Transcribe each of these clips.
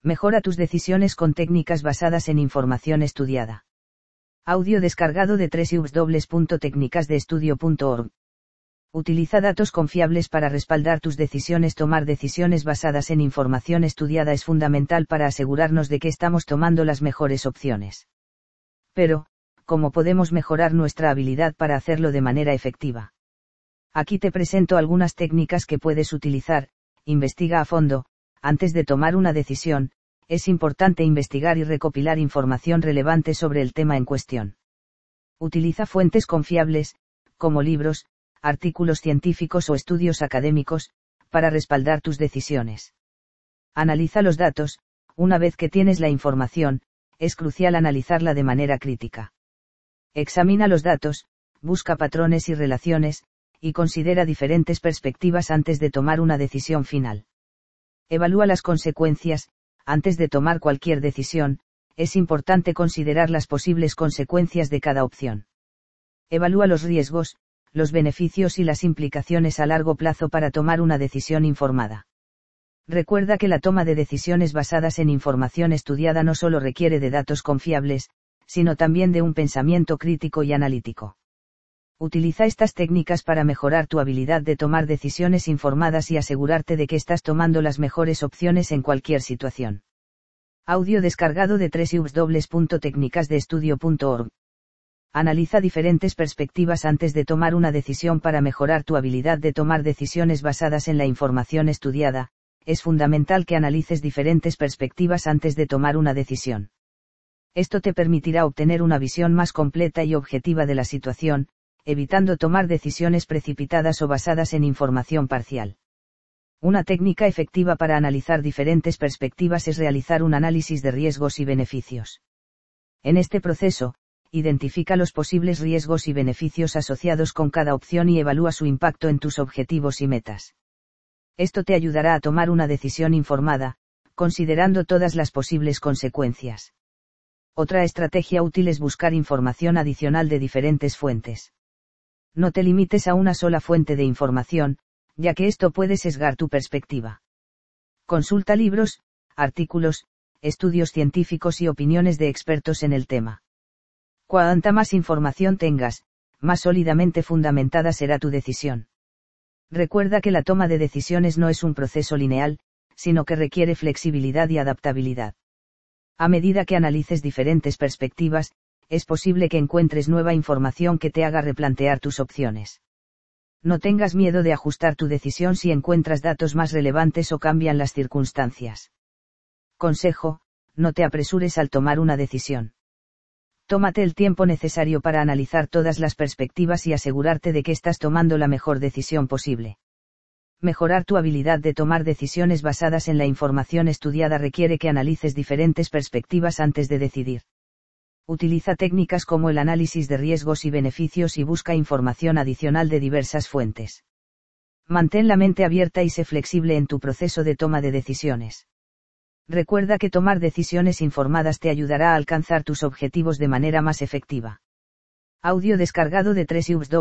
Mejora tus decisiones con técnicas basadas en información estudiada. Audio descargado de www.tecnicasdeestudio.org. Utiliza datos confiables para respaldar tus decisiones. Tomar decisiones basadas en información estudiada es fundamental para asegurarnos de que estamos tomando las mejores opciones. Pero, ¿cómo podemos mejorar nuestra habilidad para hacerlo de manera efectiva? Aquí te presento algunas técnicas que puedes utilizar. Investiga a fondo. Antes de tomar una decisión, es importante investigar y recopilar información relevante sobre el tema en cuestión. Utiliza fuentes confiables, como libros, artículos científicos o estudios académicos, para respaldar tus decisiones. Analiza los datos. Una vez que tienes la información, es crucial analizarla de manera crítica. Examina los datos, busca patrones y relaciones, y considera diferentes perspectivas antes de tomar una decisión final. Evalúa las consecuencias. Antes de tomar cualquier decisión, es importante considerar las posibles consecuencias de cada opción. Evalúa los riesgos, los beneficios y las implicaciones a largo plazo para tomar una decisión informada. Recuerda que la toma de decisiones basadas en información estudiada no solo requiere de datos confiables, sino también de un pensamiento crítico y analítico. Utiliza estas técnicas para mejorar tu habilidad de tomar decisiones informadas y asegurarte de que estás tomando las mejores opciones en cualquier situación. Audio descargado de www.tecnicasdeestudio.org. Analiza diferentes perspectivas antes de tomar una decisión para mejorar tu habilidad de tomar decisiones basadas en la información estudiada. Es fundamental que analices diferentes perspectivas antes de tomar una decisión. Esto te permitirá obtener una visión más completa y objetiva de la situación, evitando tomar decisiones precipitadas o basadas en información parcial. Una técnica efectiva para analizar diferentes perspectivas es realizar un análisis de riesgos y beneficios. En este proceso, identifica los posibles riesgos y beneficios asociados con cada opción y evalúa su impacto en tus objetivos y metas. Esto te ayudará a tomar una decisión informada, considerando todas las posibles consecuencias. Otra estrategia útil es buscar información adicional de diferentes fuentes. No te limites a una sola fuente de información, ya que esto puede sesgar tu perspectiva. Consulta libros, artículos, estudios científicos y opiniones de expertos en el tema. Cuanta más información tengas, más sólidamente fundamentada será tu decisión. Recuerda que la toma de decisiones no es un proceso lineal, sino que requiere flexibilidad y adaptabilidad. A medida que analices diferentes perspectivas, es posible que encuentres nueva información que te haga replantear tus opciones. No tengas miedo de ajustar tu decisión si encuentras datos más relevantes o cambian las circunstancias. Consejo: no te apresures al tomar una decisión. Tómate el tiempo necesario para analizar todas las perspectivas y asegurarte de que estás tomando la mejor decisión posible. Mejorar tu habilidad de tomar decisiones basadas en la información estudiada requiere que analices diferentes perspectivas antes de decidir. Utiliza técnicas como el análisis de riesgos y beneficios y busca información adicional de diversas fuentes. Mantén la mente abierta y sé flexible en tu proceso de toma de decisiones. Recuerda que tomar decisiones informadas te ayudará a alcanzar tus objetivos de manera más efectiva. Audio descargado de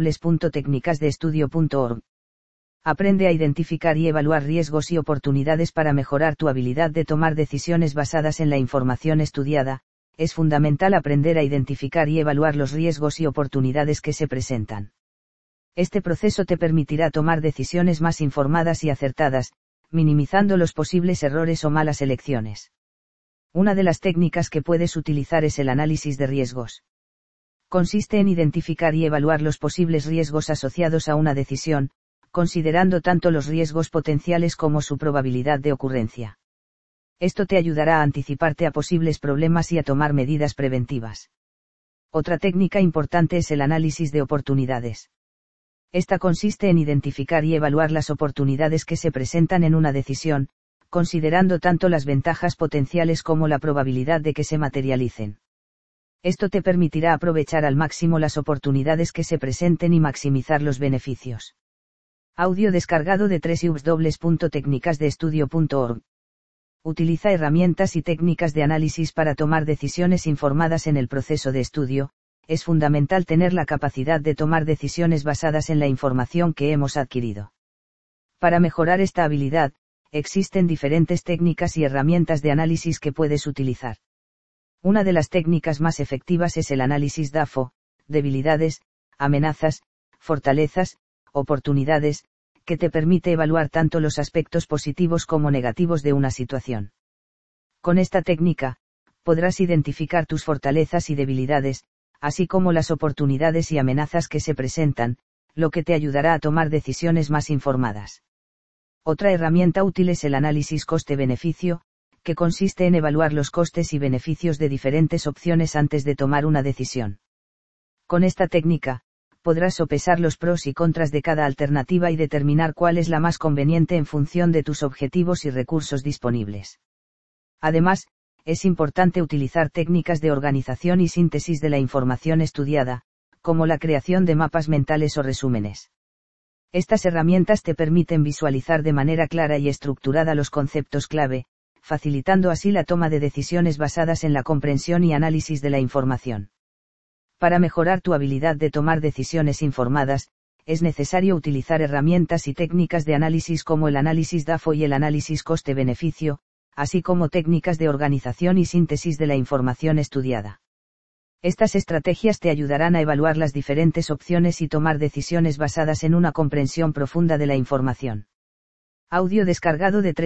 www.tecnicasdeestudio.org. Aprende a identificar y evaluar riesgos y oportunidades para mejorar tu habilidad de tomar decisiones basadas en la información estudiada. Es fundamental aprender a identificar y evaluar los riesgos y oportunidades que se presentan. Este proceso te permitirá tomar decisiones más informadas y acertadas, minimizando los posibles errores o malas elecciones. Una de las técnicas que puedes utilizar es el análisis de riesgos. Consiste en identificar y evaluar los posibles riesgos asociados a una decisión, considerando tanto los riesgos potenciales como su probabilidad de ocurrencia. Esto te ayudará a anticiparte a posibles problemas y a tomar medidas preventivas. Otra técnica importante es el análisis de oportunidades. Esta consiste en identificar y evaluar las oportunidades que se presentan en una decisión, considerando tanto las ventajas potenciales como la probabilidad de que se materialicen. Esto te permitirá aprovechar al máximo las oportunidades que se presenten y maximizar los beneficios. Audio descargado de www.tecnicasdeestudio.org. Utiliza herramientas y técnicas de análisis para tomar decisiones informadas en el proceso de estudio. Es fundamental tener la capacidad de tomar decisiones basadas en la información que hemos adquirido. Para mejorar esta habilidad, existen diferentes técnicas y herramientas de análisis que puedes utilizar. Una de las técnicas más efectivas es el análisis DAFO, debilidades, amenazas, fortalezas, oportunidades, que te permite evaluar tanto los aspectos positivos como negativos de una situación. Con esta técnica, podrás identificar tus fortalezas y debilidades, así como las oportunidades y amenazas que se presentan, lo que te ayudará a tomar decisiones más informadas. Otra herramienta útil es el análisis coste-beneficio, que consiste en evaluar los costes y beneficios de diferentes opciones antes de tomar una decisión. Con esta técnica, podrás sopesar los pros y contras de cada alternativa y determinar cuál es la más conveniente en función de tus objetivos y recursos disponibles. Además, es importante utilizar técnicas de organización y síntesis de la información estudiada, como la creación de mapas mentales o resúmenes. Estas herramientas te permiten visualizar de manera clara y estructurada los conceptos clave, facilitando así la toma de decisiones basadas en la comprensión y análisis de la información. Para mejorar tu habilidad de tomar decisiones informadas, es necesario utilizar herramientas y técnicas de análisis como el análisis DAFO y el análisis coste-beneficio, así como técnicas de organización y síntesis de la información estudiada. Estas estrategias te ayudarán a evaluar las diferentes opciones y tomar decisiones basadas en una comprensión profunda de la información. Audio descargado de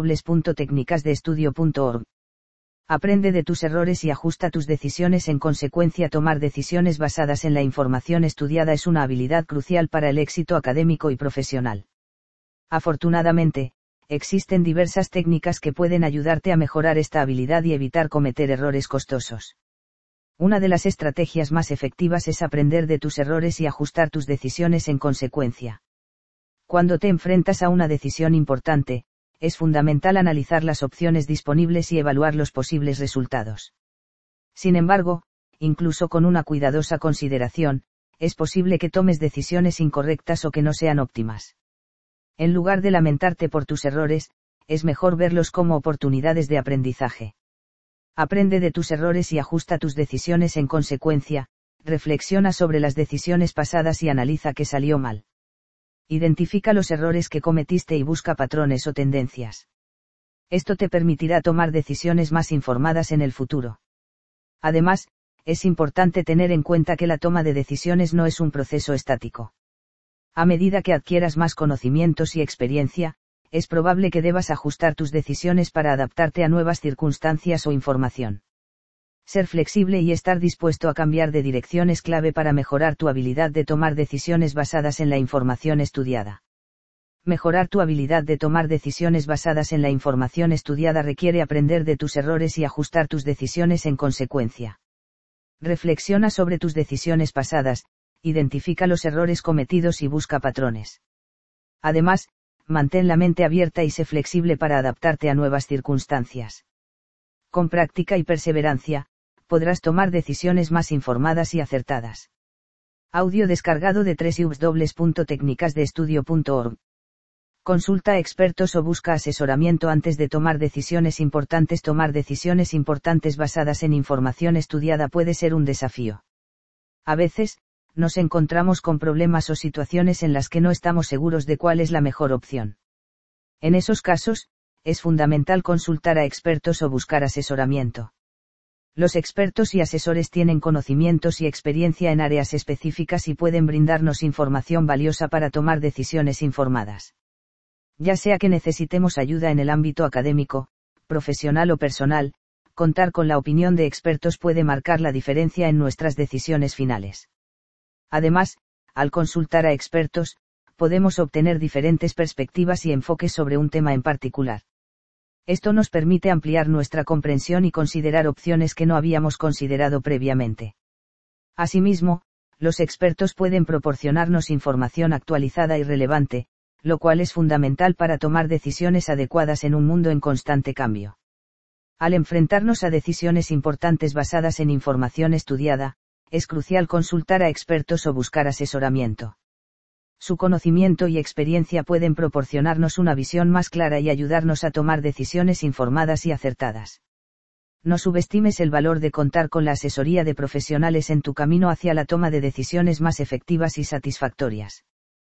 www.tecnicasdeestudio.org. Aprende de tus errores y ajusta tus decisiones en consecuencia. Tomar decisiones basadas en la información estudiada es una habilidad crucial para el éxito académico y profesional. Afortunadamente, existen diversas técnicas que pueden ayudarte a mejorar esta habilidad y evitar cometer errores costosos. Una de las estrategias más efectivas es aprender de tus errores y ajustar tus decisiones en consecuencia. Cuando te enfrentas a una decisión importante, es fundamental analizar las opciones disponibles y evaluar los posibles resultados. Sin embargo, incluso con una cuidadosa consideración, es posible que tomes decisiones incorrectas o que no sean óptimas. En lugar de lamentarte por tus errores, es mejor verlos como oportunidades de aprendizaje. Aprende de tus errores y ajusta tus decisiones en consecuencia, reflexiona sobre las decisiones pasadas y analiza qué salió mal. Identifica los errores que cometiste y busca patrones o tendencias. Esto te permitirá tomar decisiones más informadas en el futuro. Además, es importante tener en cuenta que la toma de decisiones no es un proceso estático. A medida que adquieras más conocimientos y experiencia, es probable que debas ajustar tus decisiones para adaptarte a nuevas circunstancias o información. Ser flexible y estar dispuesto a cambiar de dirección es clave para mejorar tu habilidad de tomar decisiones basadas en la información estudiada. Mejorar tu habilidad de tomar decisiones basadas en la información estudiada requiere aprender de tus errores y ajustar tus decisiones en consecuencia. Reflexiona sobre tus decisiones pasadas, identifica los errores cometidos y busca patrones. Además, mantén la mente abierta y sé flexible para adaptarte a nuevas circunstancias. Con práctica y perseverancia, podrás tomar decisiones más informadas y acertadas. Audio descargado de www.tecnicasdeestudio.org. Consulta a expertos o busca asesoramiento antes de tomar decisiones importantes. Tomar decisiones importantes basadas en información estudiada puede ser un desafío. A veces, nos encontramos con problemas o situaciones en las que no estamos seguros de cuál es la mejor opción. En esos casos, es fundamental consultar a expertos o buscar asesoramiento. Los expertos y asesores tienen conocimientos y experiencia en áreas específicas y pueden brindarnos información valiosa para tomar decisiones informadas. Ya sea que necesitemos ayuda en el ámbito académico, profesional o personal, contar con la opinión de expertos puede marcar la diferencia en nuestras decisiones finales. Además, al consultar a expertos, podemos obtener diferentes perspectivas y enfoques sobre un tema en particular. Esto nos permite ampliar nuestra comprensión y considerar opciones que no habíamos considerado previamente. Asimismo, los expertos pueden proporcionarnos información actualizada y relevante, lo cual es fundamental para tomar decisiones adecuadas en un mundo en constante cambio. Al enfrentarnos a decisiones importantes basadas en información estudiada, es crucial consultar a expertos o buscar asesoramiento. Su conocimiento y experiencia pueden proporcionarnos una visión más clara y ayudarnos a tomar decisiones informadas y acertadas. No subestimes el valor de contar con la asesoría de profesionales en tu camino hacia la toma de decisiones más efectivas y satisfactorias.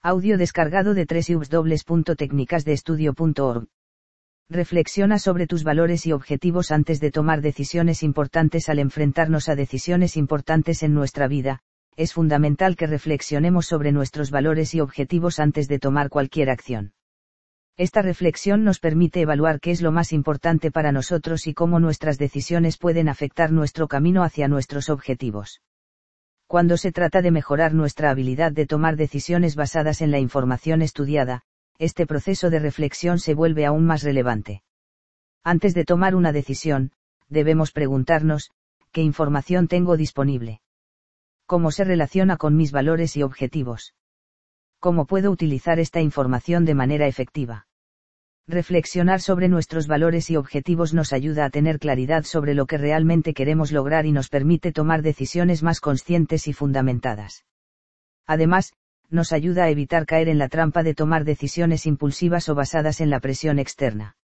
Audio descargado de www.tecnicasdeestudio.org. Reflexiona sobre tus valores y objetivos antes de tomar decisiones importantes. Al enfrentarnos a decisiones importantes en nuestra vida, es fundamental que reflexionemos sobre nuestros valores y objetivos antes de tomar cualquier acción. Esta reflexión nos permite evaluar qué es lo más importante para nosotros y cómo nuestras decisiones pueden afectar nuestro camino hacia nuestros objetivos. Cuando se trata de mejorar nuestra habilidad de tomar decisiones basadas en la información estudiada, este proceso de reflexión se vuelve aún más relevante. Antes de tomar una decisión, debemos preguntarnos, ¿qué información tengo disponible? ¿Cómo se relaciona con mis valores y objetivos? ¿Cómo puedo utilizar esta información de manera efectiva? Reflexionar sobre nuestros valores y objetivos nos ayuda a tener claridad sobre lo que realmente queremos lograr y nos permite tomar decisiones más conscientes y fundamentadas. Además, nos ayuda a evitar caer en la trampa de tomar decisiones impulsivas o basadas en la presión externa.